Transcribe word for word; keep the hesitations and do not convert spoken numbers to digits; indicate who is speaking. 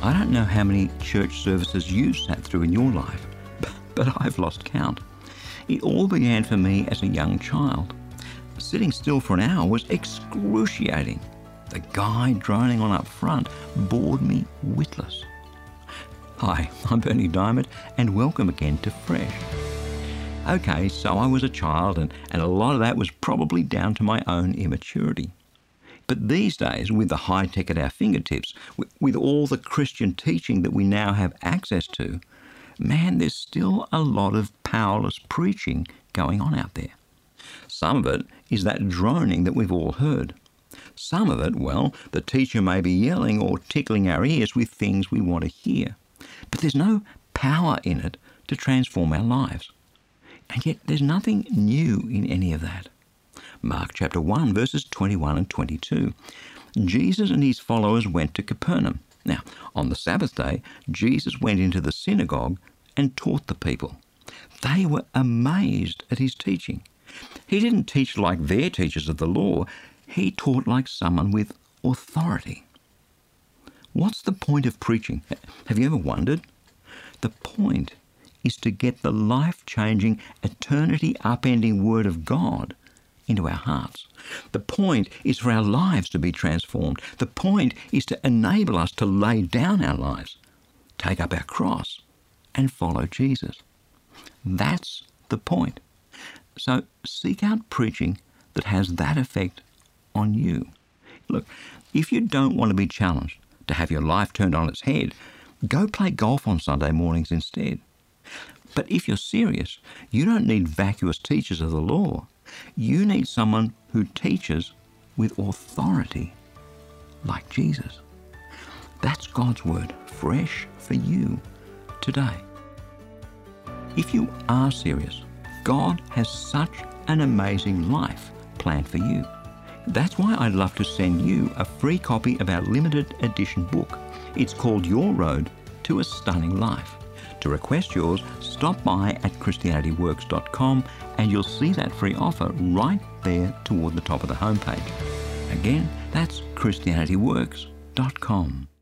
Speaker 1: I don't know how many church services you've sat through in your life, but I've lost count. It all began for me as a young child. Sitting still for an hour was excruciating. The guy droning on up front bored me witless. Hi, I'm Bernie Diamond, and welcome again to Fresh. Okay, so I was a child, and, and a lot of that was probably down to my own immaturity. But these days, with the high tech at our fingertips, with, with all the Christian teaching that we now have access to, man, there's still a lot of powerless preaching going on out there. Some of it is that droning that we've all heard. Some of it, well, the teacher may be yelling or tickling our ears with things we want to hear. But there's no power in it to transform our lives. And yet there's nothing new in any of that. Mark chapter one, verses twenty-one and twenty-two. Jesus and his followers went to Capernaum. Now, on the Sabbath day, Jesus went into the synagogue and taught the people. They were amazed at his teaching. He didn't teach like their teachers of the law. He taught like someone with authority. What's the point of preaching? Have you ever wondered? The point is to get the life-changing, eternity-upending Word of God into our hearts. The point is for our lives to be transformed. The point is to enable us to lay down our lives, take up our cross, and follow Jesus. That's the point. So seek out preaching that has that effect on you. Look, if you don't want to be challenged to have your life turned on its head, go play golf on Sunday mornings instead. But if you're serious, you don't need vacuous teachers of the law. You need someone who teaches with authority, like Jesus. That's God's Word, fresh for you today. If you are serious, God has such an amazing life planned for you. That's why I'd love to send you a free copy of our limited edition book. It's called Your Road to a Stunning Life. To request yours, stop by at Christianity Works dot com and you'll see that free offer right there toward the top of the homepage. Again, that's Christianity Works dot com.